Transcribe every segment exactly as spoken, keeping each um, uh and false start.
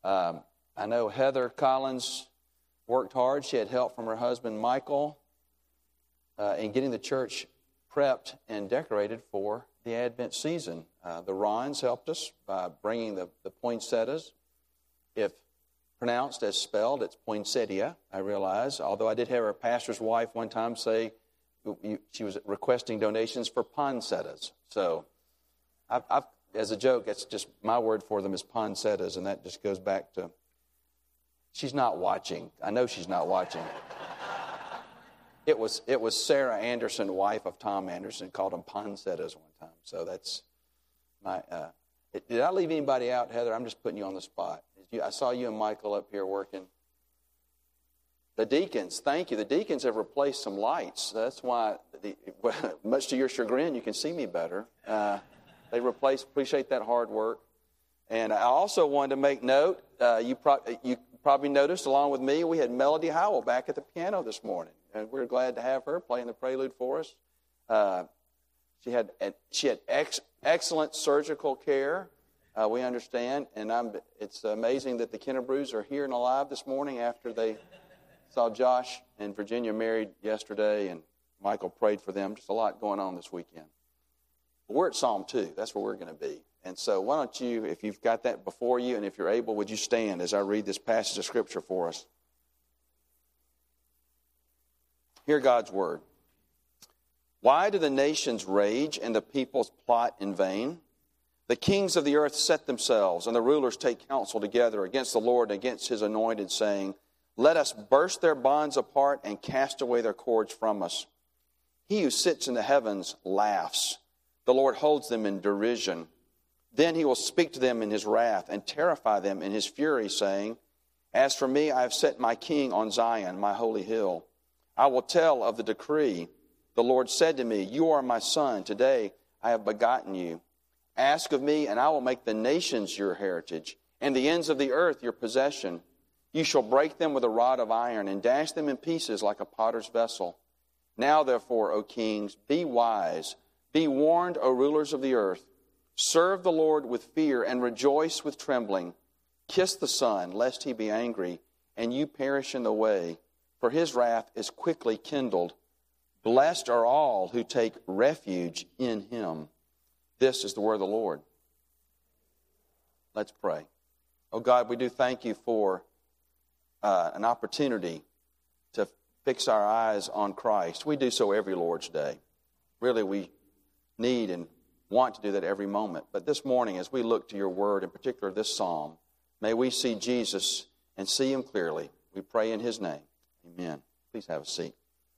Um, I know Heather Collins worked hard. She had help from her husband, Michael, uh, in getting the church prepped and decorated for the Advent season. Uh, the Rons helped us by bringing the, the poinsettias. If pronounced as spelled, it's poinsettia, I realize. Although I did have our pastor's wife one time say she was requesting donations for poinsettias. So, I've, I've, as a joke, it's just my word for them is poinsettias, and that just goes back to, she's not watching. I know she's not watching. It was it was Sarah Anderson, wife of Tom Anderson, called them poinsettias one time. So that's my. Uh, did I leave anybody out, Heather? I'm just putting you on the spot. You, I saw you and Michael up here working. The deacons, thank you. The deacons have replaced some lights. That's why, the, much to your chagrin, you can see me better. Uh, they replaced. Appreciate that hard work. And I also wanted to make note. Uh, you, pro- you probably noticed, along with me, we had Melody Howell back at the piano this morning. And we're glad to have her playing the prelude for us. Uh, she had she had ex, excellent surgical care, uh, we understand. And I'm, it's amazing that the Kennebrews are here and alive this morning after they saw Josh and Virginia married yesterday, and Michael prayed for them. Just a lot going on this weekend. But we're at Psalm two. That's where we're going to be. And so why don't you, if you've got that before you, and if you're able, would you stand as I read this passage of Scripture for us? Hear God's word. Why do the nations rage and the peoples plot in vain? The kings of the earth set themselves, and the rulers take counsel together against the Lord and against his anointed, saying, let us burst their bonds apart and cast away their cords from us. He who sits in the heavens laughs. The Lord holds them in derision. Then he will speak to them in his wrath and terrify them in his fury, saying, as for me, I have set my king on Zion, my holy hill. I will tell of the decree. The Lord said to me, you are my son. Today I have begotten you. Ask of me, and I will make the nations your heritage, and the ends of the earth your possession. You shall break them with a rod of iron, and dash them in pieces like a potter's vessel. Now, therefore, O kings, be wise. Be warned, O rulers of the earth. Serve the Lord with fear, and rejoice with trembling. Kiss the Son, lest he be angry, and you perish in the way. For his wrath is quickly kindled. Blessed are all who take refuge in him. This is the word of the Lord. Let's pray. Oh God, we do thank you for uh, an opportunity to fix our eyes on Christ. We do so every Lord's Day. Really, we need and want to do that every moment. But this morning, as we look to your word, in particular this psalm, may we see Jesus and see him clearly. We pray in his name. Amen. Please have a seat.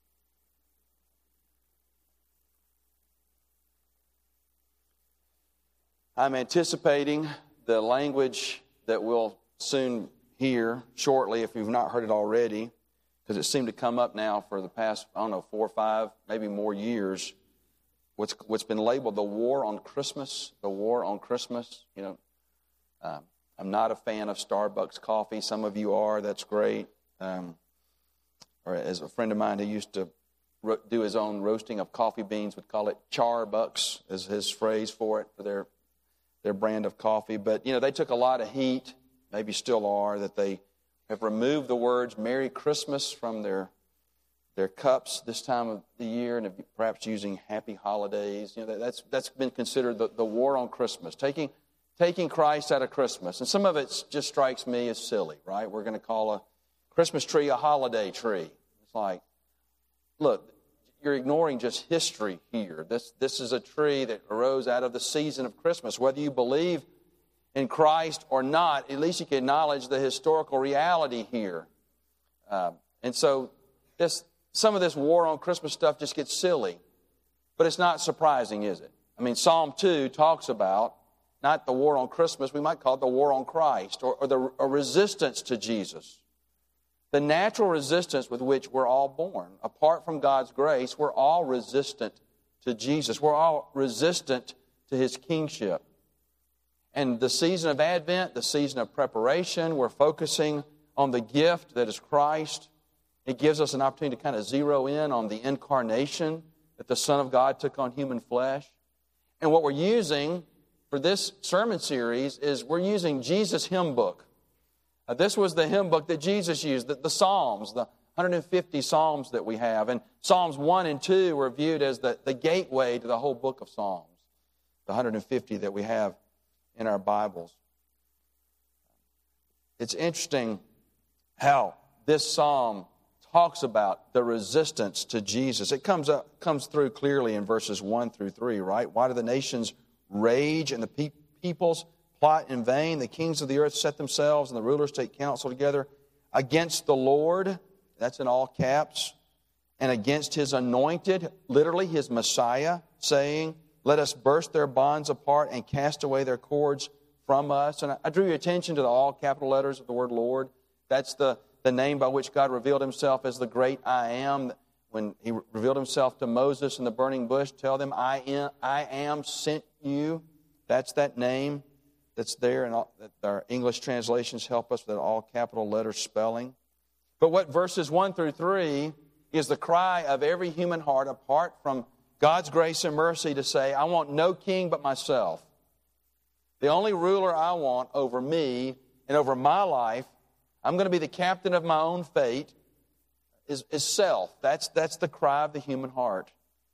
I'm anticipating the language that we'll soon hear shortly, if you've not heard it already, because it seemed to come up now for the past, I don't know, four or five, maybe more years. What's what's been labeled the war on Christmas, the war on Christmas. You know, um, I'm not a fan of Starbucks coffee. Some of you are. That's great. Um, or as a friend of mine who used to ro- do his own roasting of coffee beans would call it charbucks, as his phrase for it, for their their brand of coffee. But, you know, they took a lot of heat, maybe still are, that they have removed the words Merry Christmas from their their cups this time of the year, and perhaps using Happy Holidays. You know, that's that's been considered the, the war on Christmas, taking taking Christ out of Christmas. And some of it just strikes me as silly, right? We're going to call a Christmas tree a holiday tree. It's like, look, you're ignoring just history here. This this is a tree that arose out of the season of Christmas. Whether you believe in Christ or not, at least you can acknowledge the historical reality here. Uh, and so this some of this war on Christmas stuff just gets silly. But it's not surprising, is it? I mean, Psalm two talks about not the war on Christmas, we might call it the war on Christ, or, or the a resistance to Jesus. The natural resistance with which we're all born. Apart from God's grace, we're all resistant to Jesus. We're all resistant to his kingship. And the season of Advent, the season of preparation, we're focusing on the gift that is Christ. It gives us an opportunity to kind of zero in on the incarnation, that the Son of God took on human flesh. And what we're using for this sermon series is we're using Jesus' hymn book. Uh, this was the hymn book that Jesus used, the, the Psalms, the one hundred fifty Psalms that we have. And Psalms one and two were viewed as the, the gateway to the whole book of Psalms, the one hundred fifty that we have in our Bibles. It's interesting how this psalm talks about the resistance to Jesus. It comes up, comes through clearly in verses one through three, right? Why do the nations rage and the pe- peoples plot in vain? The kings of the earth set themselves and the rulers take counsel together against the Lord, that's in all caps, and against His anointed, literally His Messiah, saying, let us burst their bonds apart and cast away their cords from us. And I drew your attention to the all capital letters of the word Lord. That's the, the name by which God revealed Himself as the great I am. When He revealed Himself to Moses in the burning bush, tell them, I am, I am sent you. That's that name that's there, and our English translations help us with that all capital letter spelling. But what verses one through three is the cry of every human heart apart from God's grace and mercy to say, I want no king but myself. The only ruler I want over me and over my life, I'm going to be the captain of my own fate, is, is self. That's, that's the cry of the human heart.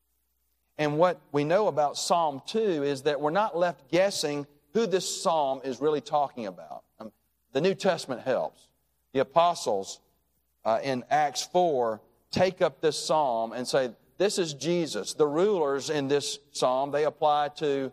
And what we know about Psalm two is that we're not left guessing who this psalm is really talking about. Um, the New Testament helps. The apostles uh, in Acts four take up this psalm and say, this is Jesus. The rulers in this psalm, they apply to,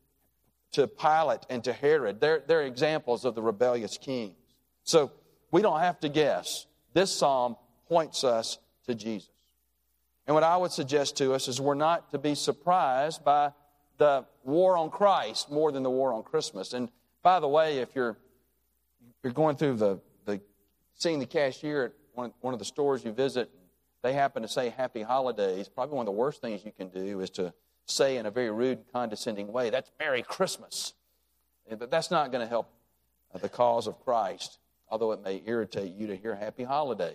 to Pilate and to Herod. They're, they're examples of the rebellious kings. So we don't have to guess. This psalm points us to Jesus. And what I would suggest to us is we're not to be surprised by the war on Christ more than the war on Christmas. And by the way, if you're you're going through the, the seeing the cashier at one, one of the stores you visit, they happen to say Happy Holidays, probably one of the worst things you can do is to say in a very rude and condescending way, that's Merry Christmas. But that's not going to help the cause of Christ, although it may irritate you to hear Happy Holidays.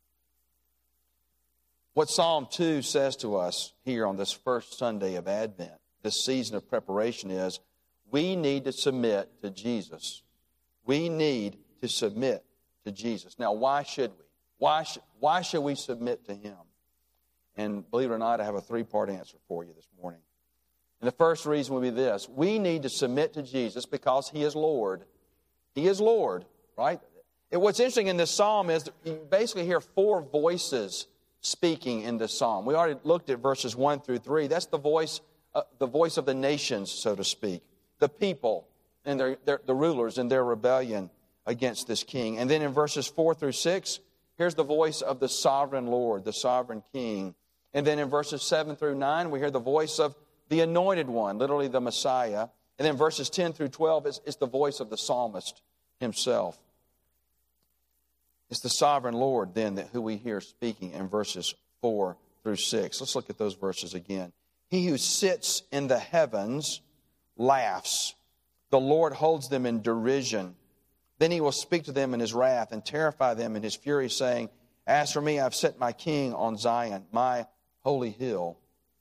What Psalm two says to us here on this first Sunday of Advent, this season of preparation, is we need to submit to Jesus. We need to submit to Jesus. Now, why should we? Why, sh- why should we submit to Him? And believe it or not, I have a three-part answer for you this morning. And the first reason would be this. We need to submit to Jesus because He is Lord. He is Lord, right? And what's interesting in this psalm is that you basically hear four voices speaking in this psalm. We already looked at verses one through three. That's the voice, uh, the voice of the nations, so to speak. The people and their, their, the rulers in their rebellion against this king. And then in verses four through six, here's the voice of the sovereign Lord, the sovereign King. And then in verses seven through nine, we hear the voice of the anointed one, literally the Messiah. And then verses ten through twelve is, is the voice of the psalmist himself. It's the sovereign Lord, then, that who we hear speaking in verses four through six. Let's look at those verses again. He who sits in the heavens laughs. The Lord holds them in derision. Then He will speak to them in His wrath and terrify them in His fury, saying, as for me, I've set my king on Zion, my holy hill.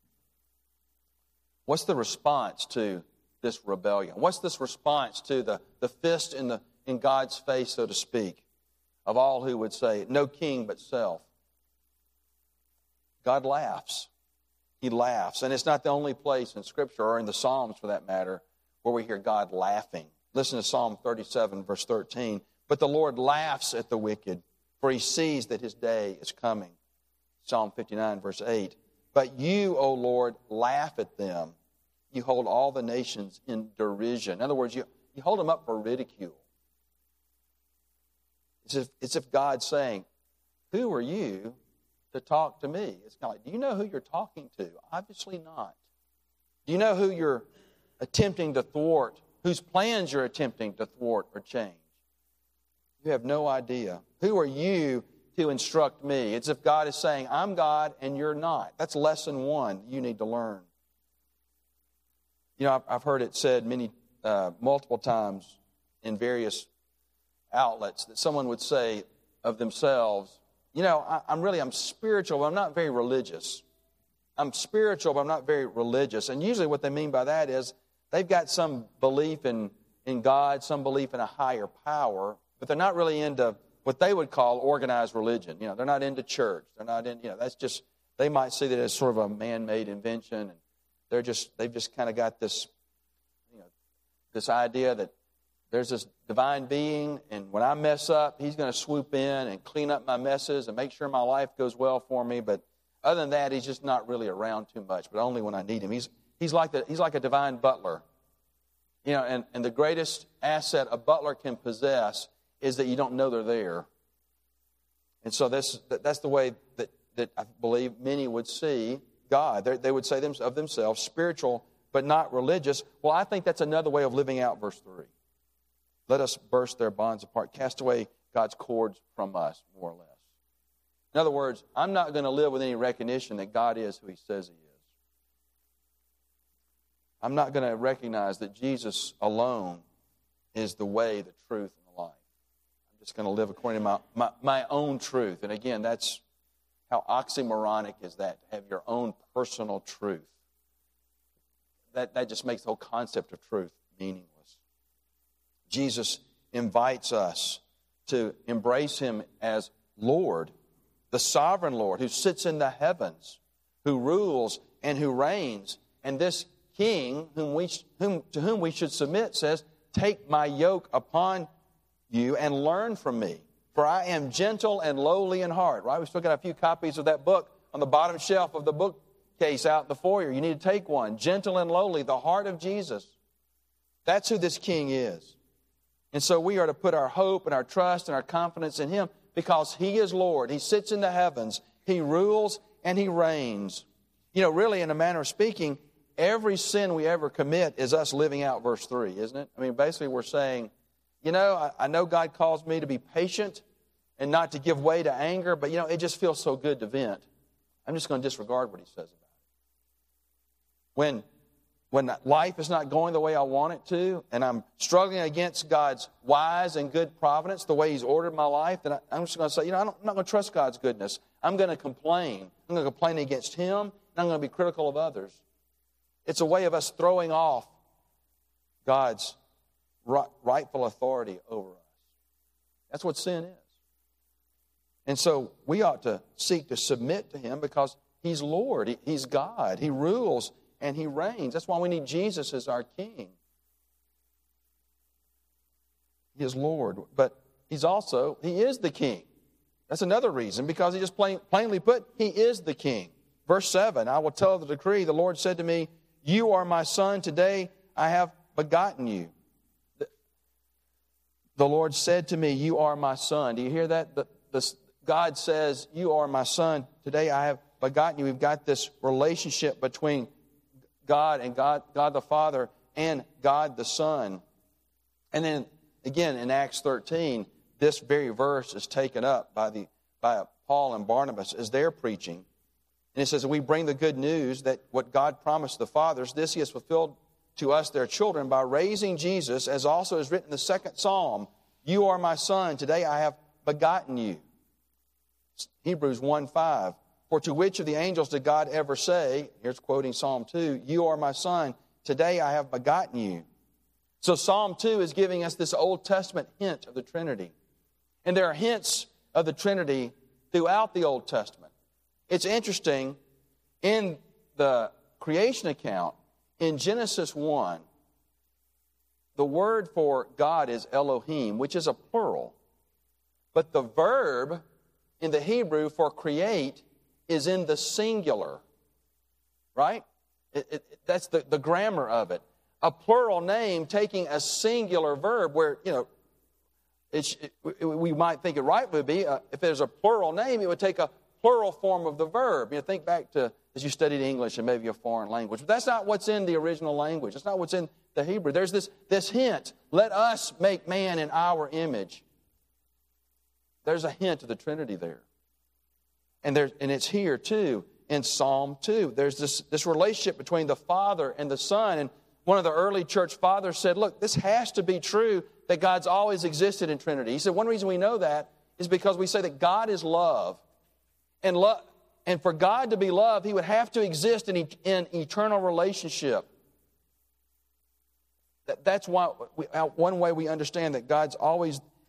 What's the response to this rebellion? What's this response to the, the fist in, the, in God's face, so to speak, of all who would say, no king but self? God laughs. He laughs. And it's not the only place in Scripture, or in the Psalms for that matter, where we hear God laughing. Listen to Psalm thirty-seven, verse thirteen. But the Lord laughs at the wicked, for He sees that his day is coming. Psalm fifty-nine, verse eight. But you, O Lord, laugh at them. You hold all the nations in derision. In other words, you, you hold them up for ridicule. It's as if, it's if God's saying, who are you to talk to me? It's kind of like, do you know who you're talking to? Obviously not. Do you know who you're attempting to thwart, whose plans you're attempting to thwart or change? You have no idea. Who are you to instruct me? It's as if God is saying, I'm God and you're not. That's lesson one you need to learn. You know, I've, I've heard it said many, uh, multiple times in various outlets that someone would say of themselves, you know, I, I'm really, I'm spiritual, but I'm not very religious. I'm spiritual, but I'm not very religious. And usually what they mean by that is they've got some belief in, in God, some belief in a higher power, but they're not really into what they would call organized religion. You know, they're not into church. They're not in, you know, that's just, they might see that as sort of a man-made invention, and they're just, they've just kind of got this, you know, this idea that there's this divine being, and when I mess up, he's going to swoop in and clean up my messes and make sure my life goes well for me. But other than that, he's just not really around too much, but only when I need him. He's he's like the, he's like a divine butler. You know, and, and the greatest asset a butler can possess is that you don't know they're there. And so this, that's the way that, that I believe many would see God. They're, they would say them, of themselves, spiritual but not religious. Well, I think that's another way of living out verse three. Let us burst their bonds apart, cast away God's cords from us, more or less. In other words, I'm not going to live with any recognition that God is who he says he is. I'm not going to recognize that Jesus alone is the way, the truth, and the life. I'm just going to live according to my, my, my own truth. And again, that's how oxymoronic is that, to have your own personal truth. That, that just makes the whole concept of truth meaningless. Jesus invites us to embrace him as Lord, the sovereign Lord who sits in the heavens, who rules and who reigns. And this King, whom we, whom, to whom we should submit, says, take my yoke upon you and learn from me, for I am gentle and lowly in heart. Right? We've still got a few copies of that book on the bottom shelf of the bookcase out in the foyer. You need to take one. Gentle and lowly, the heart of Jesus. That's who this King is. And so we are to put our hope and our trust and our confidence in him because he is Lord. He sits in the heavens. He rules and he reigns. You know, really, in a manner of speaking, every sin we ever commit is us living out verse three, isn't it? I mean, basically we're saying, you know, I, I know God calls me to be patient and not to give way to anger, but, you know, it just feels so good to vent. I'm just going to disregard what he says about it. When, when life is not going the way I want it to, and I'm struggling against God's wise and good providence, the way he's ordered my life, then I, I'm just going to say, you know, I don't, I'm not going to trust God's goodness. I'm going to complain. I'm going to complain against him, and I'm going to be critical of others. It's a way of us throwing off God's rightful authority over us. That's what sin is. And so we ought to seek to submit to him because he's Lord, he's God, he rules and he reigns. That's why we need Jesus as our King. He is Lord, but he's also, he is the King. That's another reason, because he just plain, plainly put, he is the King. Verse seven, I will tell the decree, the Lord said to me, you are my son, today I have begotten you. The Lord said to me, you are my son. Do you hear that? The, the, God says, you are my son, today I have begotten you. We've got this relationship between God and God, God the Father and God the Son. And then again in Acts thirteen, this very verse is taken up by the by Paul and Barnabas as they're preaching. And it says, we bring the good news that what God promised the fathers, this he has fulfilled to us, their children, by raising Jesus, as also is written in the second psalm, you are my son, today I have begotten you. Hebrews one five, for to which of the angels did God ever say, here's quoting Psalm two, you are my son, today I have begotten you. So Psalm two is giving us this Old Testament hint of the Trinity. And there are hints of the Trinity throughout the Old Testament. It's interesting, in the creation account, in Genesis one, the word for God is Elohim, which is a plural. But the verb in the Hebrew for create is in the singular. Right? It, it, that's the, the grammar of it. A plural name taking a singular verb where, you know, it's, it, we might think it right would be, uh, if there's a plural name, it would take a plural form of the verb. You know, think back to as you studied English and maybe a foreign language. But that's not what's in the original language. That's not what's in the Hebrew. There's this, this hint. Let us make man in our image. There's a hint of the Trinity there. And, there, and it's here, too, in Psalm two. There's this, this relationship between the Father and the Son. And one of the early church fathers said, look, this has to be true that God's always existed in Trinity. He said, one reason we know that is because we say that God is love. And, lo- and for God to be love, he would have to exist in, e- in eternal relationship. That, that's why we, one way we understand that God's always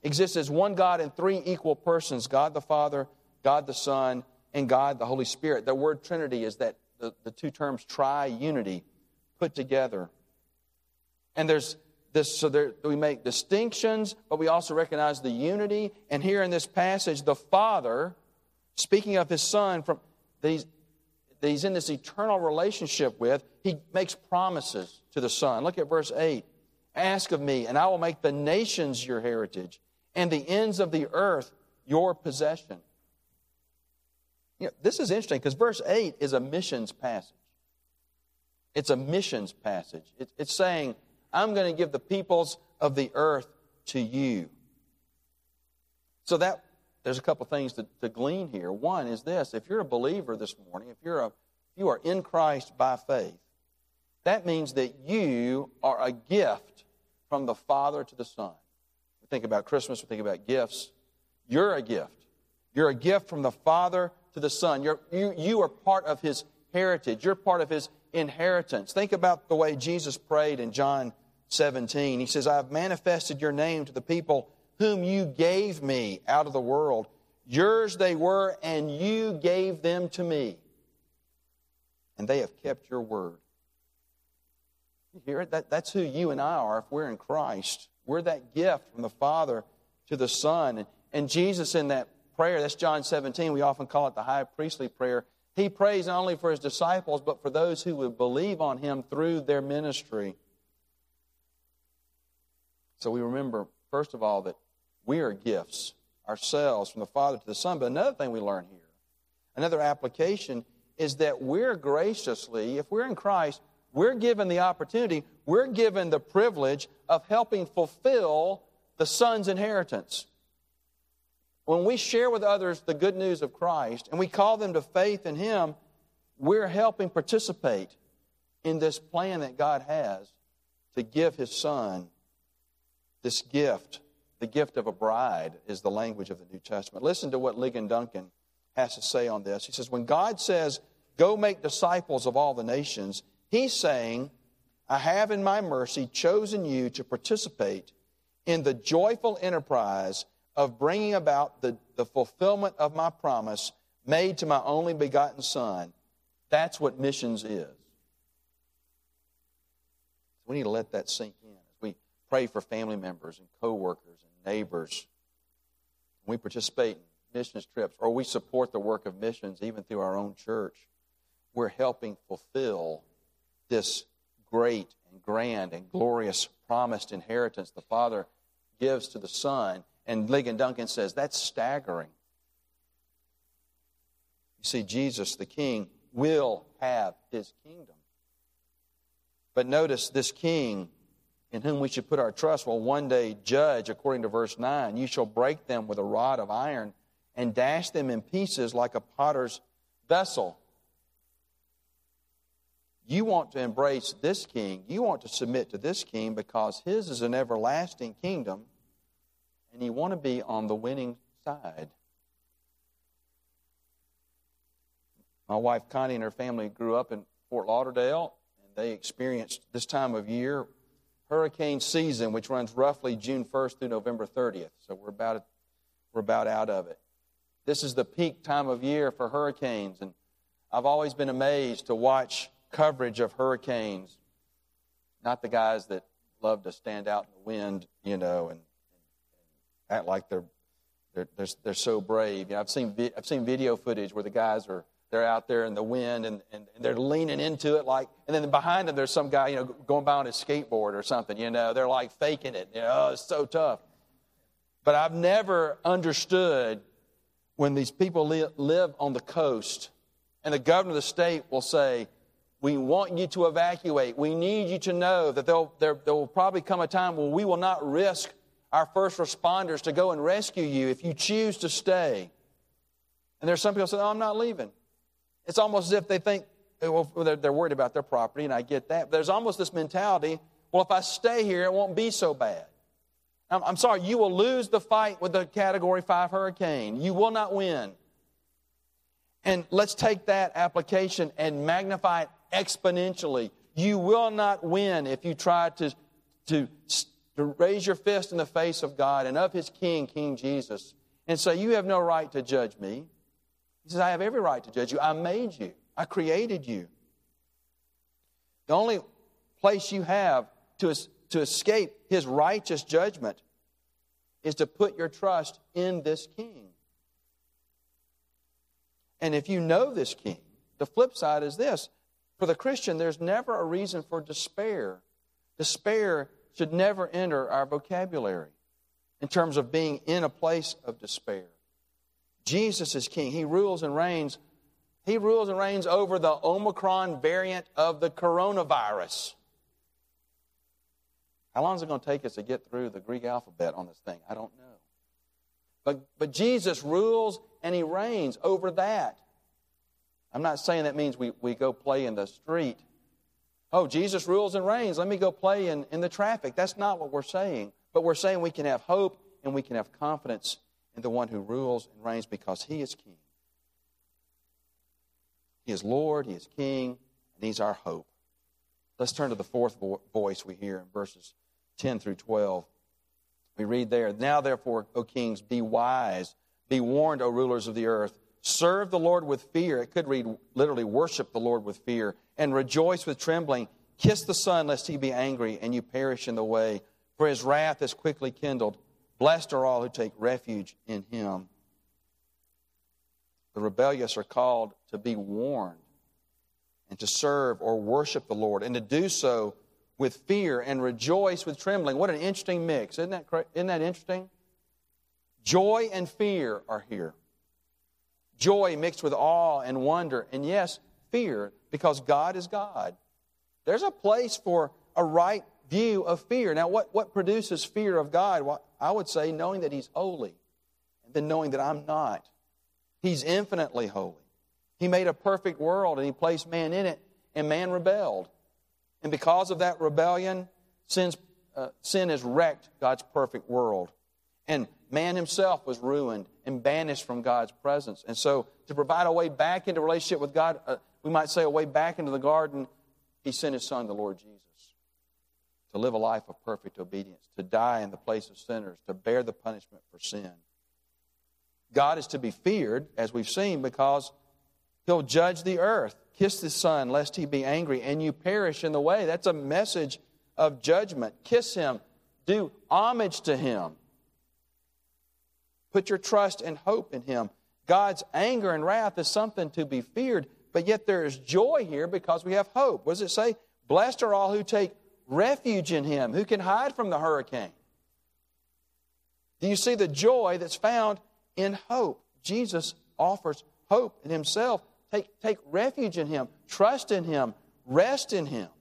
exists as one God in three equal persons, God the Father, God the Son, and God the Holy Spirit. The word Trinity is that the, the two terms tri-unity put together. And there's this, so there, we make distinctions, but we also recognize the unity. And here in this passage, the Father, speaking of His Son, from these, that He's in this eternal relationship with, He makes promises to the Son. Look at verse eight. Ask of me, and I will make the nations your heritage, and the ends of the earth your possession. You know, this is interesting because verse eight is a missions passage. It's a missions passage. It, it's saying, I'm going to give the peoples of the earth to you. So that there's a couple things to, to glean here. One is this: if you're a believer this morning, if you're a, if you are in Christ by faith, that means that you are a gift from the Father to the Son. We think about Christmas, we think about gifts. You're a gift. You're a gift from the Father to the Son. You're, you, you are part of His heritage. You're part of His inheritance. Think about the way Jesus prayed in John seventeen. He says, I have manifested your name to the people whom you gave me out of the world. Yours they were, and you gave them to me. And they have kept your word. You hear it? That, that's who you and I are if we're in Christ. We're that gift from the Father to the Son. And, and Jesus in that prayer, that's John seventeen, we often call it the high priestly prayer. He prays not only for His disciples, but for those who would believe on Him through their ministry. So we remember, first of all, that we are gifts ourselves from the Father to the Son. But another thing we learn here, another application, is that we're graciously, if we're in Christ, we're given the opportunity, we're given the privilege of helping fulfill the Son's inheritance. When we share with others the good news of Christ and we call them to faith in Him, we're helping participate in this plan that God has to give His Son this gift. The gift of a bride is the language of the New Testament. Listen to what Ligon Duncan has to say on this. He says, when God says, go make disciples of all the nations, He's saying, I have in my mercy chosen you to participate in the joyful enterprise of bringing about the, the fulfillment of my promise made to my only begotten Son. That's what missions is. We need to let that sink in as we pray for family members and co-workers and neighbors. We participate in missions trips, or we support the work of missions even through our own church. We're helping fulfill this great and grand and glorious promised inheritance the Father gives to the Son. And Ligon Duncan says that's staggering. You see, Jesus, the King, will have His kingdom. But notice this King in whom we should put our trust will one day judge, according to verse nine. You shall break them with a rod of iron and dash them in pieces like a potter's vessel. You want to embrace this King. You want to submit to this King because His is an everlasting kingdom, and you want to be on the winning side. My wife Connie and her family grew up in Fort Lauderdale, and they experienced this time of year hurricane season, which runs roughly June first through November thirtieth. So we're about we're about out of it. This is the peak time of year for hurricanes, and I've always been amazed to watch coverage of hurricanes. Not the guys that love to stand out in the wind, you know, and, and act like they're they're they're, they're so brave. You know, I've seen vi- I've seen video footage where the guys are they're out there in the wind and, and they're leaning into it like, and then behind them there's some guy, you know, going by on his skateboard or something. You know, they're like faking it. You know, oh, it's so tough. But I've never understood when these people li- live on the coast, and the governor of the state will say, we want you to evacuate. We need you to know that there, there will probably come a time where we will not risk our first responders to go and rescue you if you choose to stay. And there's some people who say, oh, I'm not leaving. It's almost as if they think, well, they're, they're worried about their property, and I get that. But there's almost this mentality, well, if I stay here, it won't be so bad. I'm, I'm sorry, you will lose the fight with the Category five hurricane. You will not win. And let's take that application and magnify it exponentially. You will not win if you try to, to to raise your fist in the face of God and of His King, King Jesus, and say, you have no right to judge me. He says, I have every right to judge you. I made you. I created you. The only place you have to, to escape His righteous judgment is to put your trust in this King. And if you know this King, the flip side is this. For the Christian, there's never a reason for despair. Despair should never enter our vocabulary in terms of being in a place of despair. Jesus is King. He rules and reigns. He rules and reigns over the Omicron variant of the coronavirus. How long is it going to take us to get through the Greek alphabet on this thing? I don't know. But, but Jesus rules and He reigns over that. I'm not saying that means we, we go play in the street. Oh, Jesus rules and reigns. Let me go play in, in the traffic. That's not what we're saying. But we're saying we can have hope and we can have confidence in the one who rules and reigns because He is King. He is Lord, He is King, and He's our hope. Let's turn to the fourth vo- voice we hear in verses ten through twelve. We read there, now therefore, O kings, be wise, be warned, O rulers of the earth. Serve the Lord with fear. It could read literally, worship the Lord with fear. And rejoice with trembling. Kiss the Son, lest He be angry, and you perish in the way. For His wrath is quickly kindled. Blessed are all who take refuge in Him. The rebellious are called to be warned and to serve or worship the Lord, and to do so with fear and rejoice with trembling. What an interesting mix. Isn't that, isn't that interesting? Joy and fear are here. Joy mixed with awe and wonder, and yes, fear, because God is God. There's a place for a right view of fear. Now, what, what produces fear of God? Well, I would say knowing that He's holy, and then knowing that I'm not. He's infinitely holy. He made a perfect world, and He placed man in it, and man rebelled. And because of that rebellion, sin's, uh, sin has wrecked God's perfect world. And man himself was ruined and banished from God's presence. And so to provide a way back into relationship with God, uh, we might say a way back into the garden, He sent His Son, the Lord Jesus, to live a life of perfect obedience, to die in the place of sinners, to bear the punishment for sin. God is to be feared, as we've seen, because He'll judge the earth. Kiss the Son, lest He be angry, and you perish in the way. That's a message of judgment. Kiss Him. Do homage to Him. Put your trust and hope in Him. God's anger and wrath is something to be feared, but yet there is joy here because we have hope. What does it say? Blessed are all who take refuge in Him, who can hide from the hurricane. Do you see the joy that's found in hope? Jesus offers hope in Himself. Take, take refuge in Him. Trust in Him. Rest in Him.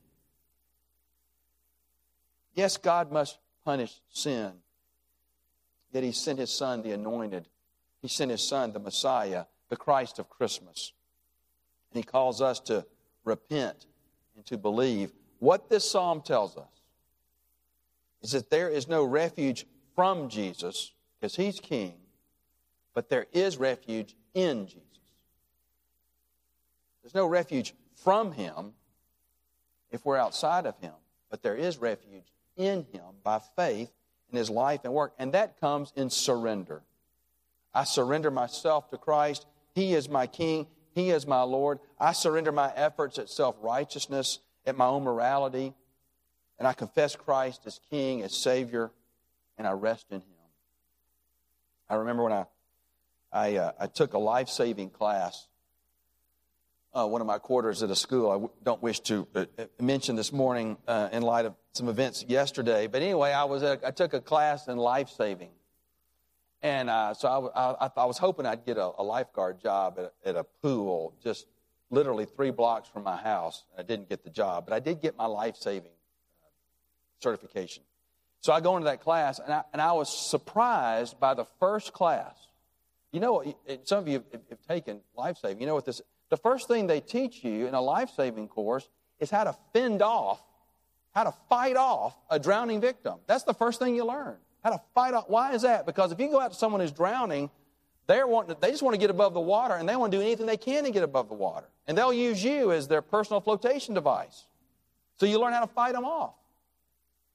Yes, God must punish sin. Yet He sent His Son, the Anointed. He sent His Son, the Messiah, the Christ of Christmas. And He calls us to repent and to believe. What this psalm tells us is that there is no refuge from Jesus, because He's King, but there is refuge in Jesus. There's no refuge from Him if we're outside of Him, but there is refuge in Him by faith in His life and work, and that comes in surrender. I surrender myself to Christ. He is my King. He is my Lord. I surrender my efforts at self-righteousness, at my own morality, and I confess Christ as King, as Savior, and I rest in Him. I remember when I I, uh, I took a life-saving class, uh, one of my quarters at a school. I w- don't wish to uh, mention this morning uh, in light of some events yesterday, but anyway, I was at, I took a class in life-saving, and uh, so I, I, I was hoping I'd get a, a lifeguard job at a, at a pool just literally three blocks from my house. I didn't get the job, but I did get my life-saving uh, certification. So I go into that class, and I, and I was surprised by the first class. You know, some of you have taken life-saving. You know what this, the first thing they teach you in a life-saving course is how to fend off, how to fight off a drowning victim. That's the first thing you learn, how to fight off. Why is that? Because if you go out to someone who's drowning, they're wanting, they just want to get above the water, and they want to do anything they can to get above the water. And they'll use you as their personal flotation device. So you learn how to fight them off.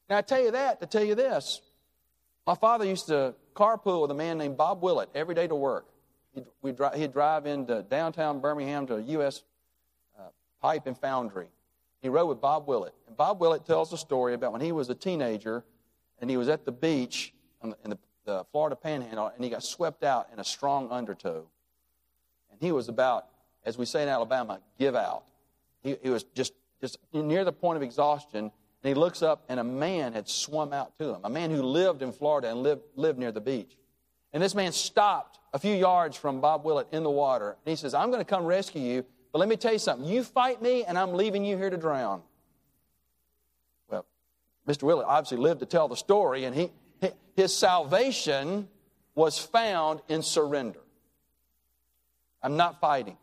And I tell you that to tell you this. My father used to carpool with a man named Bob Willett every day to work. He'd, we'd, he'd drive into downtown Birmingham to a U S Uh, pipe and foundry. He rode with Bob Willett. And Bob Willett tells a story about when he was a teenager and he was at the beach in the, in the, the Florida Panhandle, and he got swept out in a strong undertow. And he was about, as we say in Alabama, give out. He, he was just, just near the point of exhaustion, and he looks up, and a man had swum out to him, a man who lived in Florida and lived, lived near the beach. And this man stopped a few yards from Bob Willett in the water, and he says, I'm going to come rescue you, but let me tell you something. You fight me, and I'm leaving you here to drown. Well, Mister Willett obviously lived to tell the story, and he his salvation was found in surrender. I'm not fighting.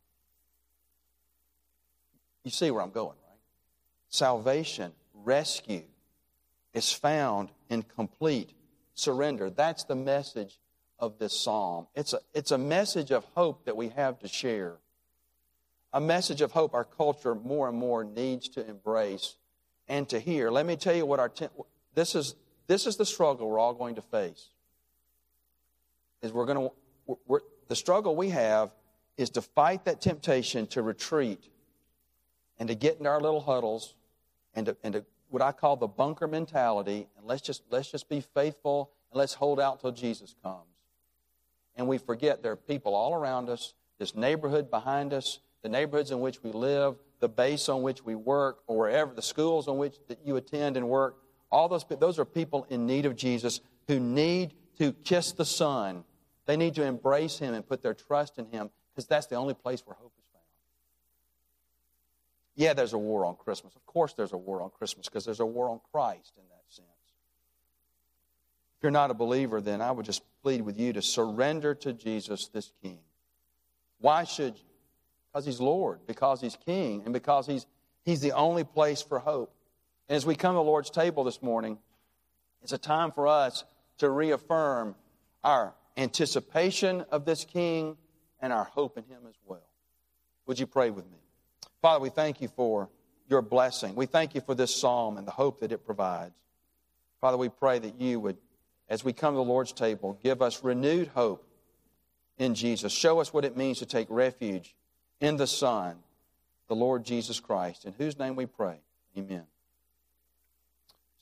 You see where I'm going, right? Salvation, rescue, is found in complete surrender. That's the message of this psalm. It's a, it's a message of hope that we have to share. A message of hope our culture more and more needs to embrace and to hear. Let me tell you what our te- this is. This is the struggle we're all going to face. Is we're going to we're, the struggle we have is to fight that temptation to retreat and to get in our little huddles and to, and to what I call the bunker mentality, and let's just let's just be faithful and let's hold out till Jesus comes. And we forget there are people all around us, this neighborhood behind us, the neighborhoods in which we live, the base on which we work, or wherever, the schools on which that you attend and work. All those, those are people in need of Jesus who need to kiss the Son. They need to embrace Him and put their trust in Him, because that's the only place where hope is found. Yeah, there's a war on Christmas. Of course there's a war on Christmas, because there's a war on Christ in that sense. If you're not a believer, then I would just plead with you to surrender to Jesus, this King. Why should you? Because He's Lord, because He's King, and because He's, he's the only place for hope. And as we come to the Lord's table this morning, it's a time for us to reaffirm our anticipation of this King and our hope in Him as well. Would you pray with me? Father, we thank You for Your blessing. We thank You for this psalm and the hope that it provides. Father, we pray that You would, as we come to the Lord's table, give us renewed hope in Jesus. Show us what it means to take refuge in the Son, the Lord Jesus Christ, in whose name we pray. Amen.